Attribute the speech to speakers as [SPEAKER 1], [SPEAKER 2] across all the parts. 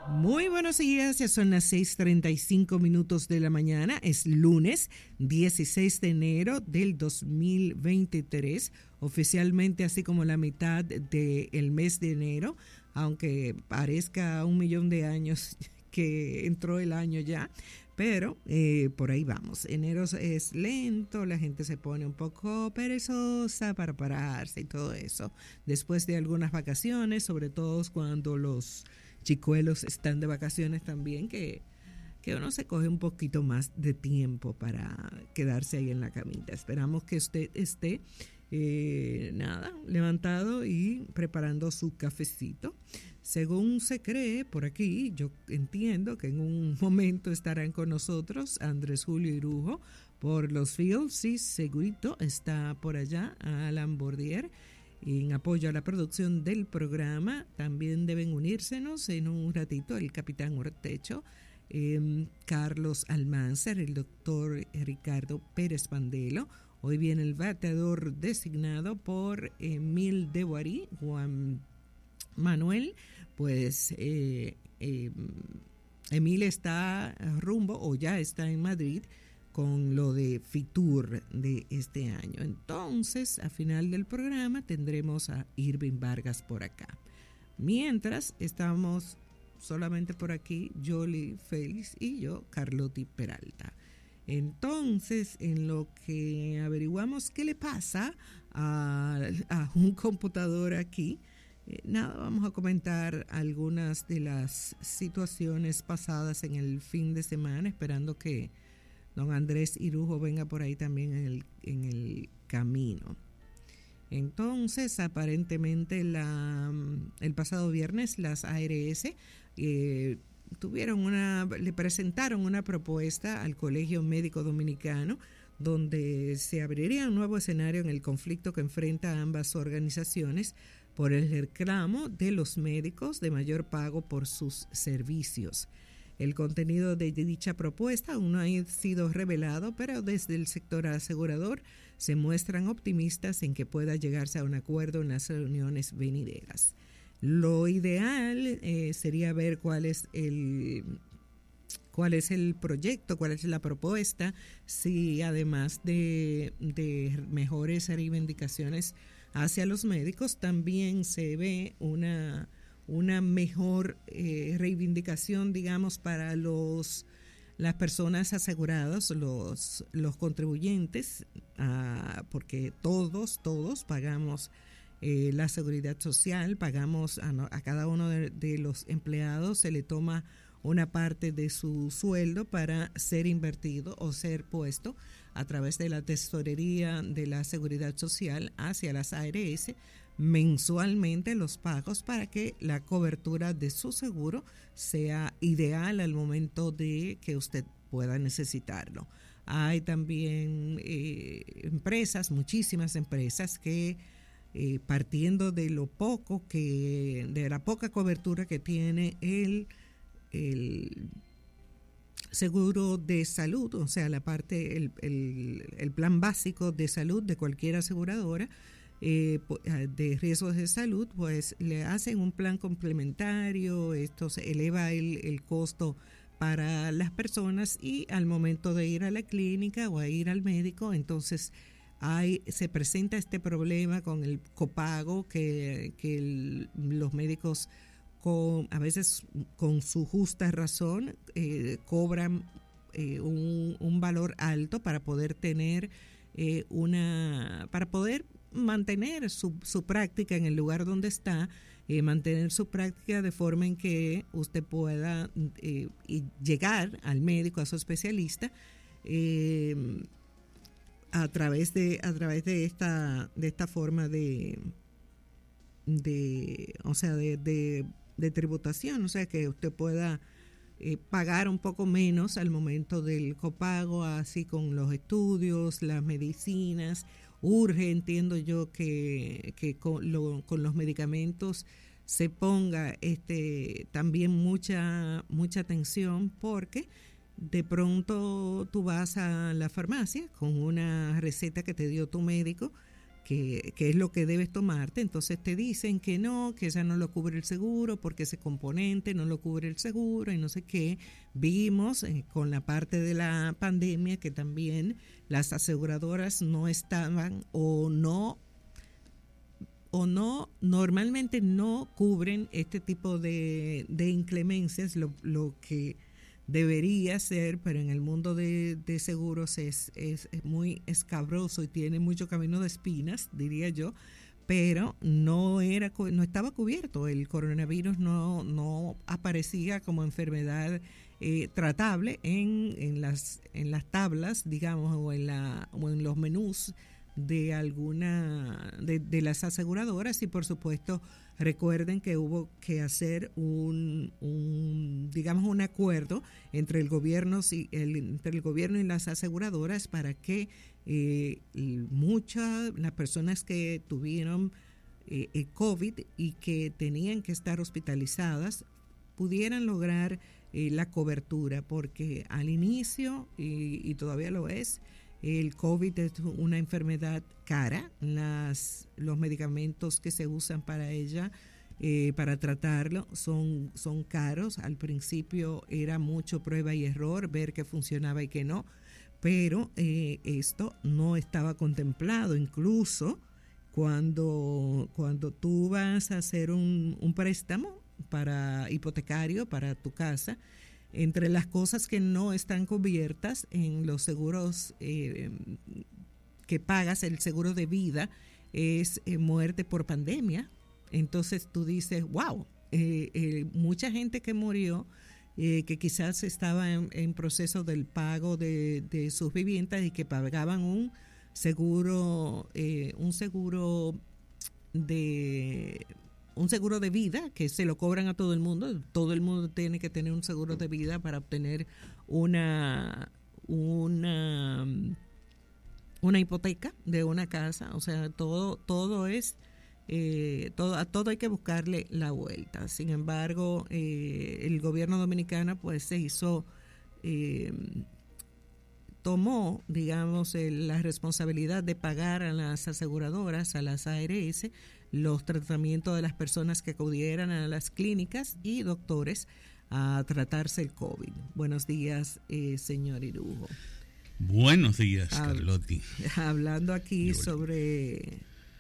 [SPEAKER 1] Muy buenos días, ya son las 6:35 de la mañana, es lunes 16 de enero del 2023, oficialmente así como la mitad del mes de enero, aunque parezca 1 millón de años que entró el año ya, pero por ahí vamos. Enero es lento, la gente se pone un poco perezosa para pararse y todo eso, después de algunas vacaciones, sobre todo cuando los chicuelos están de vacaciones también, que uno se coge un poquito más de tiempo para quedarse ahí en la camita. Esperamos que usted esté levantado y preparando su cafecito. Según se cree por aquí, yo entiendo que en un momento estarán con nosotros Andrés Julio Irujo por los Fields, sí, segurito está por allá, Alan Bordier, en apoyo a la producción del programa. También deben unírsenos en un ratito el capitán Ortecho, Carlos Almanzar, el doctor Ricardo Pérez Pandelo. Hoy viene el bateador designado por Emil de Guarí, Juan Manuel. Pues Emil está rumbo o ya está en Madrid con lo de Fitur de este año. Entonces, a final del programa tendremos a Irving Vargas por acá. Mientras estamos solamente por aquí, Jolie Félix y yo, Carlotti Peralta. Entonces, en lo que averiguamos qué le pasa a un computador aquí, vamos a comentar algunas de las situaciones pasadas en el fin de semana, esperando que don Andrés Irujo venga por ahí también en el camino. Entonces, aparentemente el pasado viernes las ARS le presentaron una propuesta al Colegio Médico Dominicano donde se abriría un nuevo escenario en el conflicto que enfrenta a ambas organizaciones por el reclamo de los médicos de mayor pago por sus servicios. El contenido de dicha propuesta aún no ha sido revelado, pero desde el sector asegurador se muestran optimistas en que pueda llegarse a un acuerdo en las reuniones venideras. Lo ideal sería ver cuál es el proyecto, cuál es la propuesta, si además de mejores reivindicaciones hacia los médicos, también se ve una mejor reivindicación, digamos, para las personas aseguradas, los contribuyentes, porque todos pagamos la seguridad social, pagamos a cada uno de los empleados, se le toma una parte de su sueldo para ser invertido o ser puesto a través de la tesorería de la seguridad social hacia las ARS mensualmente los pagos para que la cobertura de su seguro sea ideal al momento de que usted pueda necesitarlo. Hay también muchísimas empresas que partiendo de de la poca cobertura que tiene el seguro de salud, o sea, el plan básico de salud de cualquier aseguradora, de riesgos de salud, pues le hacen un plan complementario. Esto se eleva el costo para las personas y al momento de ir a la clínica o a ir al médico, entonces se presenta este problema con el copago que los médicos a veces con su justa razón cobran un valor alto para poder tener para poder mantener su práctica en el lugar donde está, mantener su práctica de forma en que usted pueda llegar al médico, a su especialista, a través de esta forma de tributación, o sea, que usted pueda pagar un poco menos al momento del copago, así con los estudios, las medicinas. Urge, entiendo yo, que con los medicamentos se ponga también mucha atención, porque de pronto tú vas a la farmacia con una receta que te dio tu médico qué es lo que debes tomarte, entonces te dicen que no, que esa no lo cubre el seguro porque ese componente no lo cubre el seguro y no sé qué. Vimos con la parte de la pandemia que también las aseguradoras no estaban normalmente no cubren este tipo de inclemencias, lo que debería ser, pero en el mundo de seguros es muy escabroso y tiene mucho camino de espinas, diría yo, pero no estaba cubierto. El coronavirus no aparecía como enfermedad tratable en las tablas, digamos, o en los menús de alguna de las aseguradoras. Y por supuesto recuerden que hubo que hacer un acuerdo entre el gobierno y las aseguradoras para que las personas que tuvieron COVID y que tenían que estar hospitalizadas pudieran lograr la cobertura, porque al inicio, y todavía lo es, el COVID es una enfermedad cara. Los medicamentos que se usan para ella, para tratarlo, son caros. Al principio era mucho prueba y error, ver qué funcionaba y qué no, pero esto no estaba contemplado. Incluso cuando tú vas a hacer un préstamo hipotecario para tu casa, entre las cosas que no están cubiertas en los seguros que pagas, el seguro de vida, es muerte por pandemia. Entonces tú dices, wow, mucha gente que murió, que quizás estaba en proceso del pago de sus viviendas y que pagaban un seguro de vida, que se lo cobran a todo el mundo. Todo el mundo tiene que tener un seguro de vida para obtener una hipoteca de una casa. O sea, todo es a todo hay que buscarle la vuelta. Sin embargo, el gobierno dominicano pues se hizo tomó, digamos, la responsabilidad de pagar a las aseguradoras, a las ARS, los tratamientos de las personas que acudieran a las clínicas y doctores a tratarse el COVID. Buenos días, señor Irujo.
[SPEAKER 2] Buenos días, Carlotti.
[SPEAKER 1] Hablando aquí sobre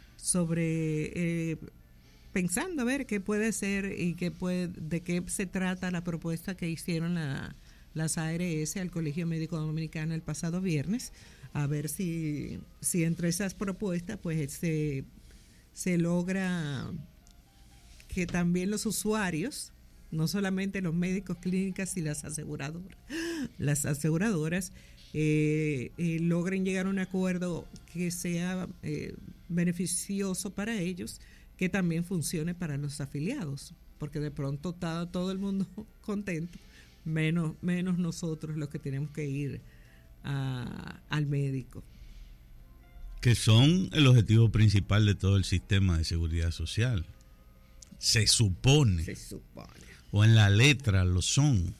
[SPEAKER 1] pensando a ver qué puede ser y de qué se trata la propuesta que hicieron las ARS al Colegio Médico Dominicano el pasado viernes, a ver si entre esas propuestas pues se logra que también los usuarios, no solamente los médicos, clínicas y las aseguradoras logren llegar a un acuerdo que sea beneficioso para ellos, que también funcione para los afiliados, porque de pronto está todo el mundo contento, menos nosotros los que tenemos que ir al médico.
[SPEAKER 2] Que son el objetivo principal de todo el sistema de seguridad social. Se supone. O en la letra lo son.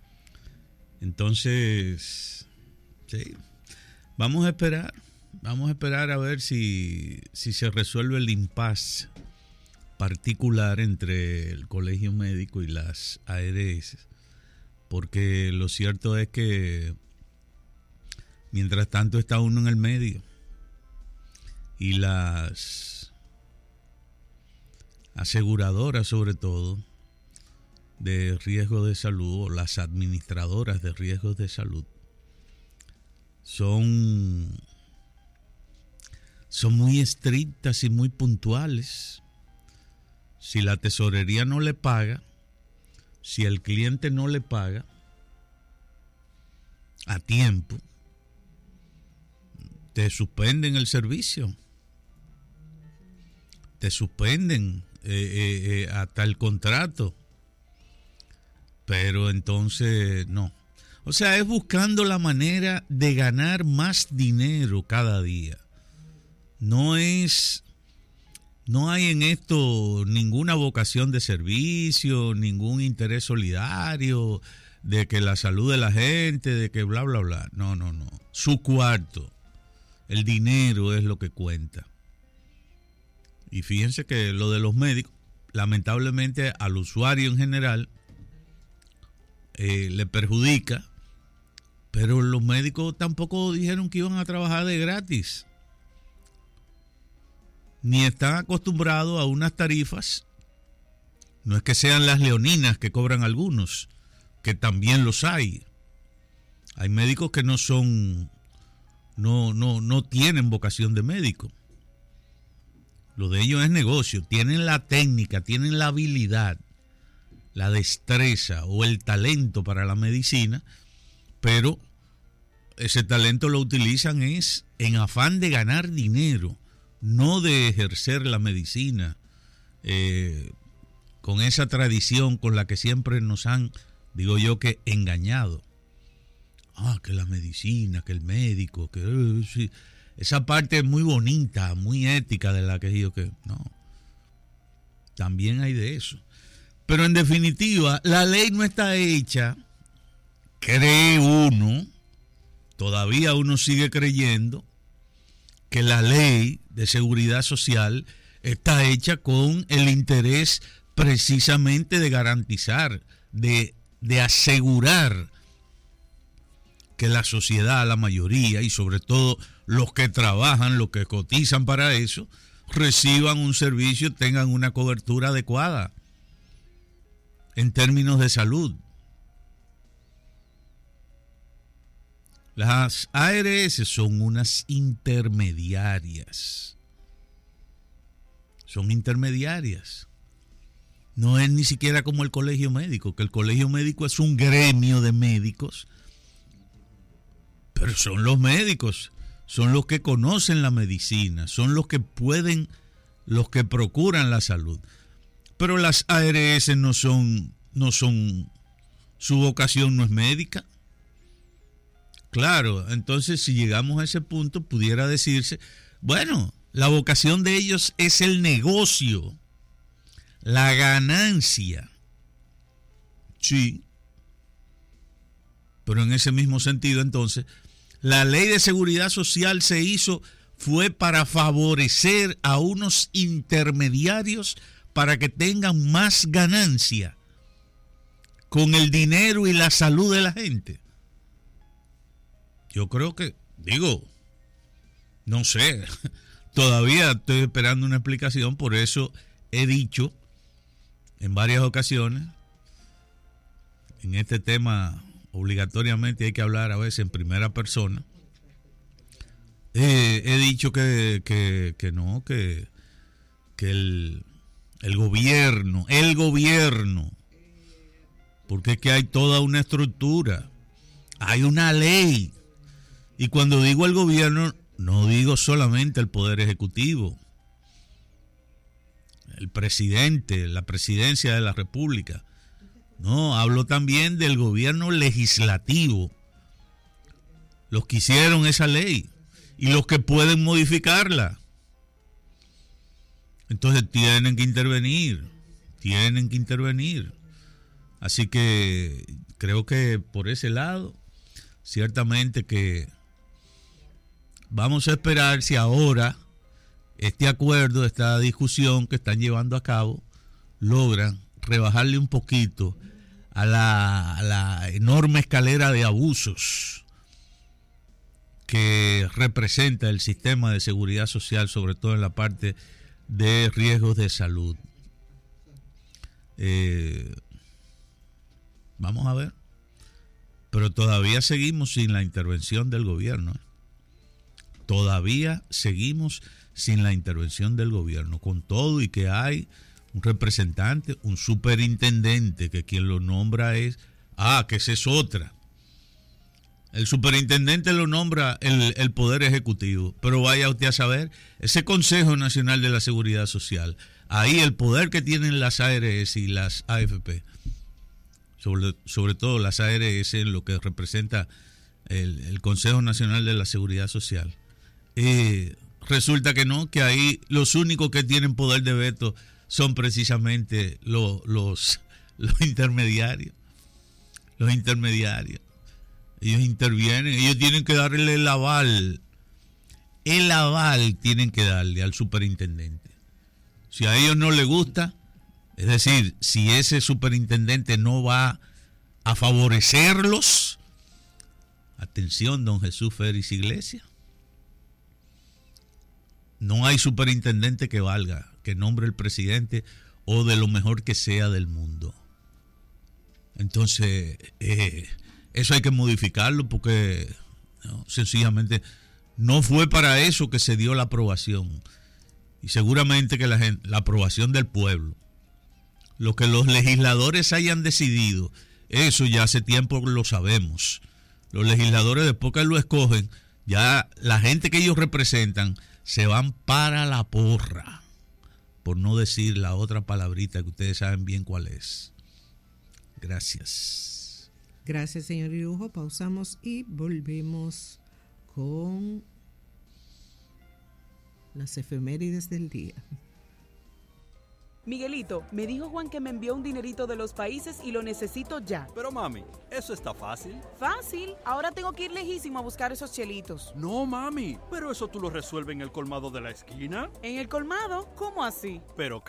[SPEAKER 2] Entonces, sí, vamos a esperar a ver si se resuelve el impasse particular entre el colegio médico y las ARS, porque lo cierto es que mientras tanto está uno en el medio y las aseguradoras, sobre todo de riesgo de salud, o las administradoras de riesgos de salud, son muy estrictas y muy puntuales. Si la tesorería no le paga, si el cliente no le paga a tiempo, te suspenden el servicio, te suspenden hasta el contrato. Pero entonces no. O sea, es buscando la manera de ganar más dinero cada día. No hay en esto ninguna vocación de servicio, ningún interés solidario, de que la salud de la gente, de que bla, bla, bla. No. Su cuarto, el dinero es lo que cuenta. Y fíjense que lo de los médicos, lamentablemente al usuario en general le perjudica, pero los médicos tampoco dijeron que iban a trabajar de gratis, ni están acostumbrados a unas tarifas. No es que sean las leoninas que cobran algunos, que también los hay. Hay médicos que no tienen vocación de médico. Lo de ellos es negocio. Tienen la técnica, tienen la habilidad, la destreza o el talento para la medicina, pero ese talento lo utilizan es en afán de ganar dinero, no de ejercer la medicina con esa tradición con la que siempre nos han, digo yo, que engañado. Que la medicina, que el médico, que sí. Esa parte es muy bonita, muy ética de la que digo que no. También hay de eso. Pero en definitiva, la ley no está hecha, cree uno, todavía uno sigue creyendo que la ley de seguridad social está hecha con el interés precisamente de garantizar, de asegurar que la sociedad, la mayoría y sobre todo los que trabajan, los que cotizan para eso, reciban un servicio, tengan una cobertura adecuada en términos de salud. Las ARS son unas intermediarias. Son intermediarias. No es ni siquiera como el colegio médico, que el colegio médico es un gremio de médicos, pero son los médicos, son los que conocen la medicina, son los que pueden, los que procuran la salud. Pero las ARS no son, su vocación no es médica. Claro, entonces si llegamos a ese punto pudiera decirse, bueno, la vocación de ellos es el negocio, la ganancia. Sí. Pero en ese mismo sentido, entonces, la ley de seguridad social se hizo, fue para favorecer a unos intermediarios para que tengan más ganancia con el dinero y la salud de la gente. Yo creo que, no sé, todavía estoy esperando una explicación, por eso he dicho en varias ocasiones, en este tema obligatoriamente hay que hablar a veces en primera persona. He dicho que el gobierno, porque es que hay toda una estructura, hay una ley, y cuando digo el gobierno, no digo solamente el Poder Ejecutivo, el presidente, la presidencia de la República. No, hablo también del gobierno legislativo, los que hicieron esa ley y los que pueden modificarla. Entonces tienen que intervenir. Así que creo que por ese lado, ciertamente que vamos a esperar si ahora este acuerdo, esta discusión que están llevando a cabo, logran rebajarle un poquito a la enorme escalera de abusos que representa el sistema de seguridad social, sobre todo en la parte de riesgos de salud. Vamos a ver. Pero todavía seguimos sin la intervención del gobierno. Todavía seguimos sin la intervención del gobierno, con todo y que hay un representante, un superintendente, que quien lo nombra es, que esa es otra. El superintendente lo nombra el Poder Ejecutivo, pero vaya usted a saber, ese Consejo Nacional de la Seguridad Social, ahí el poder que tienen las ARS y las AFP, sobre todo las ARS en lo que representa el Consejo Nacional de la Seguridad Social, resulta que no, que ahí los únicos que tienen poder de veto son precisamente los intermediarios. Los intermediarios. Ellos intervienen, ellos tienen que darle el aval. El aval tienen que darle al superintendente. Si a ellos no les gusta, es decir, si ese superintendente no va a favorecerlos, atención, don Jesús Félix Iglesias, no hay superintendente que valga, que nombre el presidente o de lo mejor que sea del mundo. Entonces, eso hay que modificarlo porque sencillamente no fue para eso que se dio la aprobación. Y seguramente que la aprobación del pueblo, lo que los legisladores hayan decidido, eso ya hace tiempo lo sabemos. Los legisladores, después que lo escogen, ya la gente que ellos representan se van para la porra, por no decir la otra palabrita que ustedes saben bien cuál es. Gracias.
[SPEAKER 1] Gracias, señor Irujo. Pausamos y volvemos con las efemérides del día.
[SPEAKER 3] Miguelito, me dijo Juan que me envió un dinerito de los países y lo necesito ya.
[SPEAKER 4] Pero mami, eso está fácil.
[SPEAKER 3] Fácil, ahora tengo que ir lejísimo a buscar esos chelitos.
[SPEAKER 4] No mami, pero eso tú lo resuelves en el colmado de la esquina.
[SPEAKER 3] ¿En el colmado? ¿Cómo así?
[SPEAKER 4] Pero